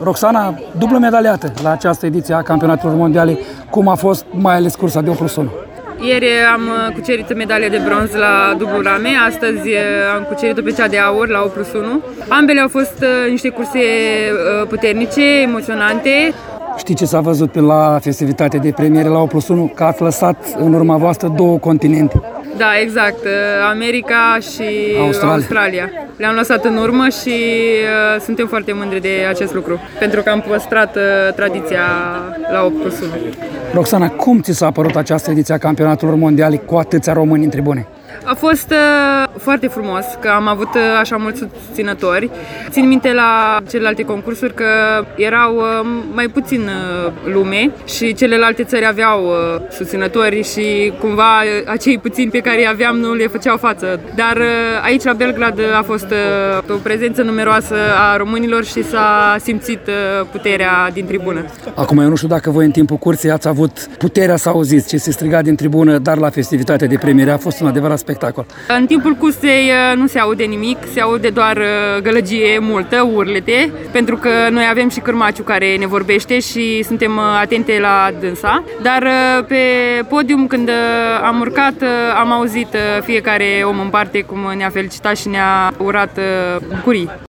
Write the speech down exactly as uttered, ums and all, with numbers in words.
Roxana, dublă medaliată la această ediție a campionatelor mondiale. Cum a fost mai ales cursa de opt plus unu? Ieri am cucerit medalia de bronz la dublu rame, astăzi am cucerit-o pe cea de aur la opt plus unu. Ambele au fost niște curse puternice, emoționante. Știi ce s-a văzut pe la festivitatea de premiere la opt plus unu? Că ați lăsat în urma voastră două continente. Da, exact. America și Australia. Australia. Le-am lăsat în urmă și uh, suntem foarte mândri de acest lucru, pentru că am păstrat uh, tradiția la opt plus unu. Roxana, cum ți s-a părut această ediție a campionatelor mondiale cu atâția români în tribune? A fost uh, foarte frumos că am avut uh, așa mulți susținători. Țin minte la celelalte concursuri că erau uh, mai puțin uh, lume și celelalte țări aveau uh, susținători și cumva uh, acei puțini pe care îi aveam nu le făceau față. Dar uh, aici la Belgrad a fost uh, o prezență numeroasă a românilor și s-a simțit uh, puterea din tribună. Acum eu nu știu dacă voi în timpul cursei ați avut puterea să auziți ce se striga din tribună, dar la festivitatea de premiere a fost un adevărat spectacol. În timpul cursei nu se aude nimic, se aude doar gălăgie multă, urlete, pentru că noi avem și cârmaciu care ne vorbește și suntem atente la dânsa. Dar pe podium, când am urcat, am auzit fiecare om în parte cum ne-a felicitat și ne-a urat bucurii.